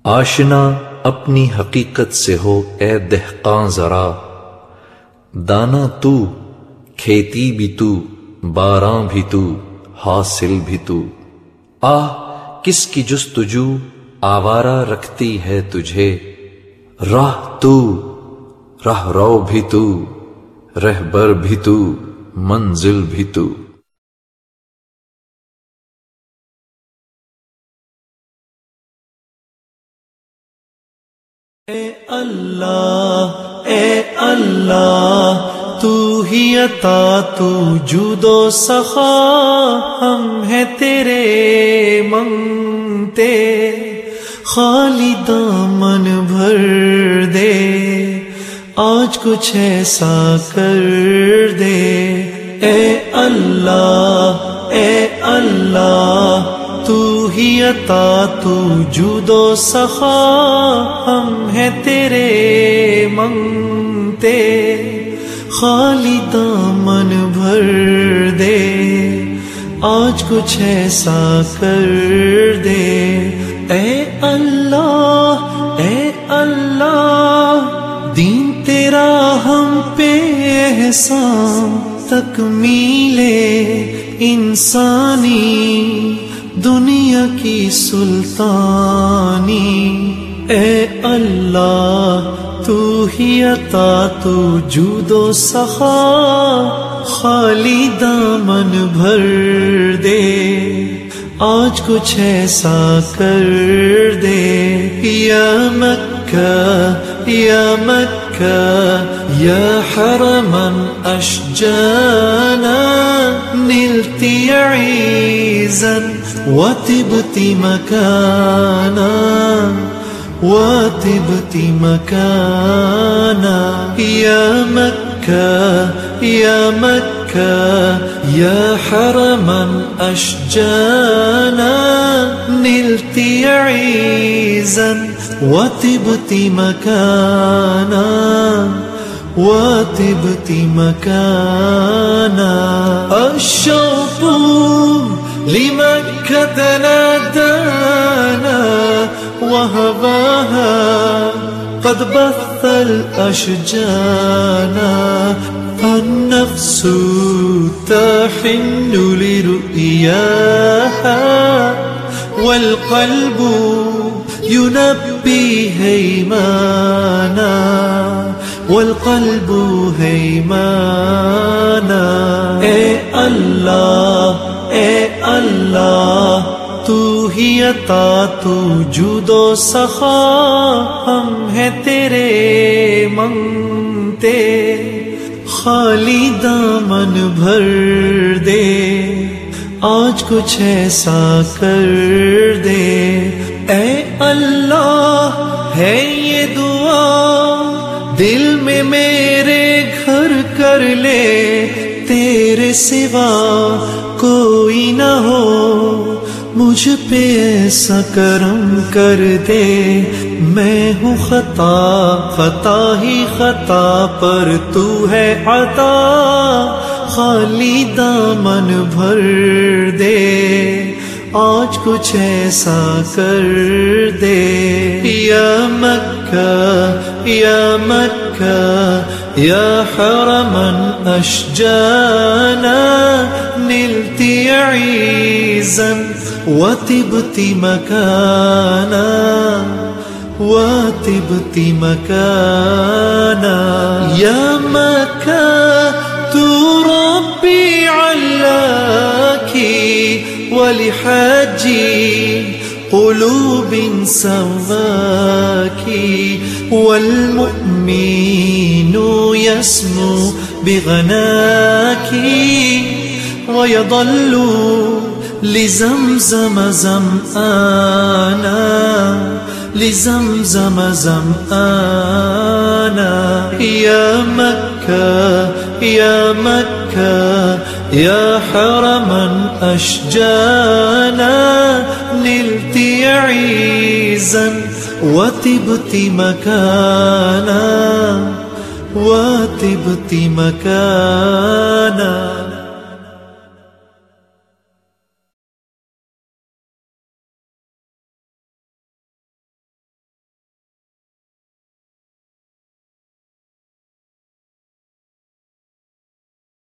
آشنا اپنی حقیقت سے ہو اے دہقاں ذرا، دانا تو، کھیتی بھی تو، باراں بھی تو، حاصل بھی تو۔ آہ کس کی جستجو آوارہ رکھتی ہے تجھے، راہ تو، راہ رو بھی تو، رہبر بھی تو، منزل بھی تو۔ اے اللہ تو ہی عطا، تو جود و سخا، ہم ہیں تیرے منگتے، خالی دامن بھر دے، آج کچھ ایسا کر دے۔ اے اللہ تو ہی عطا، تو جود و سخا، ہم ہیں تیرے منگتے، خالی دامن بھر دے، آج کچھ ایسا کر دے۔ اے اللہ دین تیرا ہم پہ احسان، تکمیلے انسانی، دنیا کی سلطانی۔ اے اللہ تو ہی عطا، تو جود و سخا، خالی دامن بھر دے، آج کچھ ایسا کر دے۔ یا مکہ یا حرما اشجانا، نلت عیزا وطبت مکانا، وطبت مکانا۔ یا مکہ یا حرما اشجانا، نلت عیزا وطبت مکانا، وطبت مکانا۔ الشوق لمكة نادانا، وهواها قد بث الأشجانا، فالنفس تحن لرؤياها، والقلب ينبي هيمانا، والقلب هيمانا۔ اے اللہ تو ہی عطا، تو جود و سخا، ہم ہیں تیرے منگتے، خالی دامن بھر دے، آج کچھ ایسا کر دے۔ اے اللہ ہے یہ دعا دل میں میرے گھر کر لے، تیرے سوا کوئی نہ ہو، مجھ پہ ایسا کرم کر دے۔ میں ہوں خطا ہی خطا پر تو ہے عطا، خالی دامن بھر دے، آج کچھ ایسا کر دے۔ یا مکہ یا حرما اشجانا، نلت عیزا وطبت مکانا، وطبت مکانا۔ یا مکہ تو ربی علاکی، ولحاجی قلوب سواکی، والمؤمن يسمو بغناکی، ويظل لزمزم زمآنا، لزمزم زمآنا۔ یا مکہ یا حرما اشجانا، نلت عیزا وطبت مکانا، وطبت مکانا۔